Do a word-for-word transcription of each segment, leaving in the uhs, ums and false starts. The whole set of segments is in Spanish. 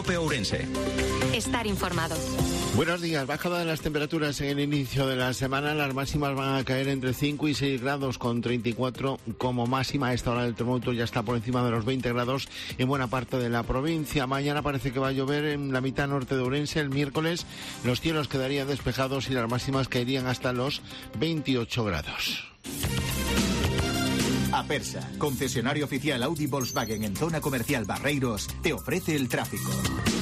COPE Ourense. Estar informado. Buenos días. Bajada de las temperaturas en el inicio de la semana. Las máximas van a caer entre cinco y seis grados, con treinta y cuatro como máxima. A esta hora el termómetro ya está por encima de los veinte grados en buena parte de la provincia. Mañana parece que va a llover en la mitad norte de Ourense. El miércoles los cielos quedarían despejados y las máximas caerían hasta los veintiocho grados. Apersa, concesionario oficial Audi Volkswagen en zona comercial Barreiros, te ofrece el tráfico.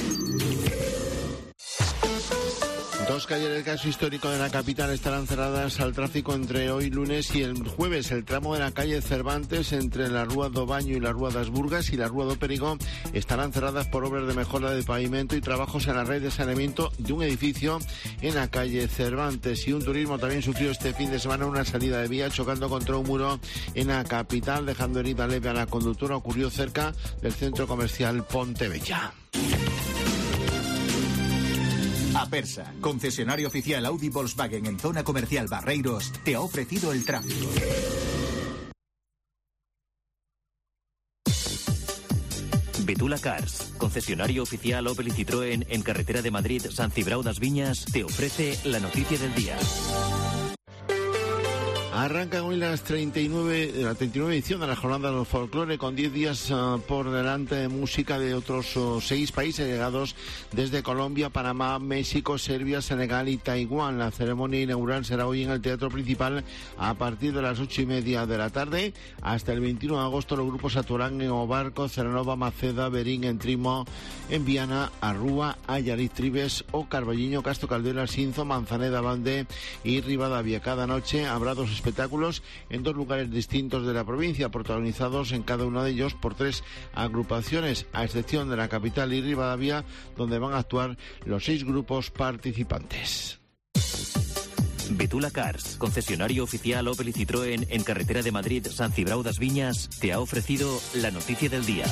Dos calles del caso histórico de la capital estarán cerradas al tráfico entre hoy lunes y el jueves. El tramo de la calle Cervantes entre la Rúa do Baño y la Rúa das Burgas y la Rúa do Perigo estarán cerradas por obras de mejora de pavimento y trabajos en la red de saneamiento de un edificio en la calle Cervantes. Y un turismo también sufrió este fin de semana una salida de vía chocando contra un muro en la capital, dejando herida leve a la conductora. Ocurrió cerca del centro comercial Pontebella. Apersa, concesionario oficial Audi Volkswagen en zona comercial Barreiros, te ha ofrecido el tráfico. Betula Cars, concesionario oficial Opel y Citroën en carretera de Madrid, San Cibrao das Viñas, te ofrece la noticia del día. Arrancan hoy las treinta y nueve, la treinta y nueve edición de la Jornada del Folclore, con diez días uh, por delante de música de otros uh, seis países llegados desde Colombia, Panamá, México, Serbia, Senegal y Taiwán. La ceremonia inaugural será hoy en el Teatro Principal a partir de las ocho y media de la tarde. Hasta el veintiuno de agosto los grupos actuarán en Obarco, Ceranova, Maceda, Berín, Entrimo, en Viana, Arrúa, Ayariz, Tribes o Carballiño, Castro Caldera, Sinzo, Manzaneda, Bande y Rivadavia. Cada noche habrá dos espectáculos en dos lugares distintos de la provincia, protagonizados en cada uno de ellos por tres agrupaciones, a excepción de la capital y Rivadavia, donde van a actuar los seis grupos participantes. Betula Cars, concesionario oficial Opel y Citroën en carretera de Madrid, San Cibrao das Viñas, te ha ofrecido la noticia del día.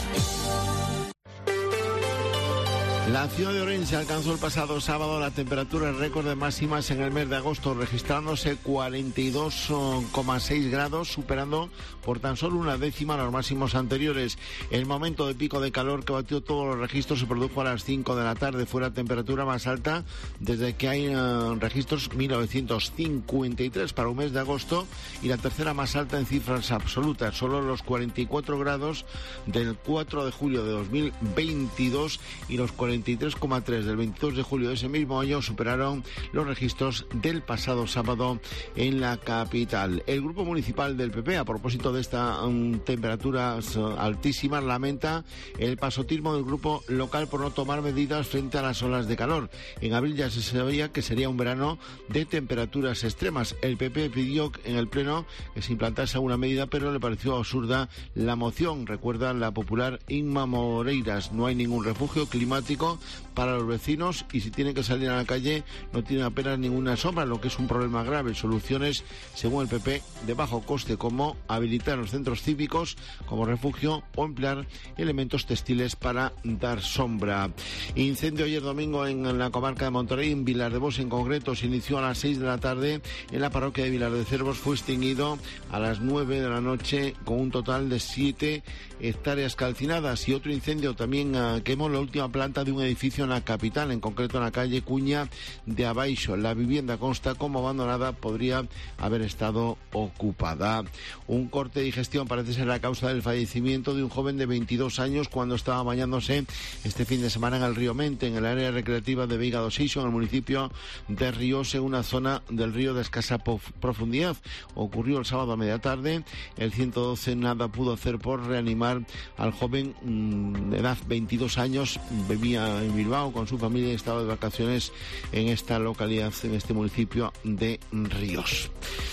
La ciudad de Ourense alcanzó el pasado sábado la temperatura récord de máximas en el mes de agosto, registrándose cuarenta y dos coma seis grados, superando por tan solo una décima los máximos anteriores. El momento de pico de calor que batió todos los registros se produjo a las cinco de la tarde. Fue la temperatura más alta desde que hay uh, registros mil novecientos cincuenta y tres para un mes de agosto, y la tercera más alta en cifras absolutas. Solo los cuarenta y cuatro grados del cuatro de julio de dos mil veintidós y los cuarenta y tres coma tres del veintidós de julio de ese mismo año superaron los registros del pasado sábado en la capital. El grupo municipal del P P, a propósito de estas um, temperaturas uh, altísimas, lamenta el pasotismo del grupo local por no tomar medidas frente a las olas de calor. En abril ya se sabía que sería un verano de temperaturas extremas. El P P pidió en el pleno que se implantase alguna medida, pero le pareció absurda la moción. Recuerda la popular Inma Moreiras: no hay ningún refugio climático para los vecinos y si tienen que salir a la calle no tienen apenas ninguna sombra, lo que es un problema grave. Soluciones, según el P P, de bajo coste, como habilitar los centros cívicos como refugio o emplear elementos textiles para dar sombra. Incendio ayer domingo en la comarca de Monterrey, en Vilardebós en concreto. Se inició a las seis de la tarde en la parroquia de Vilar de Cervos, fue extinguido a las nueve de la noche con un total de siete hectáreas calcinadas. Y otro incendio también uh, quemó la última planta de un edificio en la capital, en concreto en la calle Cuña de Abaixo. La vivienda consta como abandonada, podría haber estado ocupada. Un corte de digestión parece ser la causa del fallecimiento de un joven de veintidós años cuando estaba bañándose este fin de semana en el río Mente, en el área recreativa de Veiga do Seixo, en el municipio de Ríos, en una zona del río de escasa profundidad. Ocurrió el sábado a media tarde. El ciento doce nada pudo hacer por reanimar al joven mmm, de edad veintidós años. Vivía en Bilbao con su familia y estaba de vacaciones en esta localidad, en este municipio de Ríos.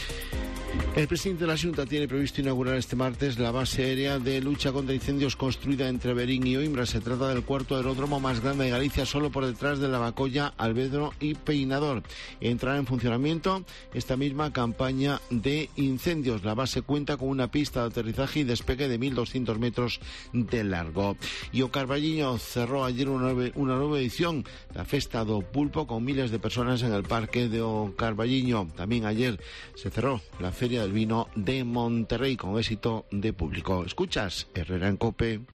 El presidente de la Xunta tiene previsto inaugurar este martes la base aérea de lucha contra incendios construida entre Berín y Oimbra. Se trata del cuarto aeródromo más grande de Galicia, solo por detrás de Lavacolla, Albedro y Peinador. Entrará en funcionamiento esta misma campaña de incendios. La base cuenta con una pista de aterrizaje y despegue de mil doscientos metros de largo. Y o Carballiño cerró ayer una nueva, una nueva edición, la Festa do Pulpo, con miles de personas en el parque de O Carballiño. También ayer se cerró la Feria del Vino de Monterrey con éxito de público. Escuchas Herrera en COPE.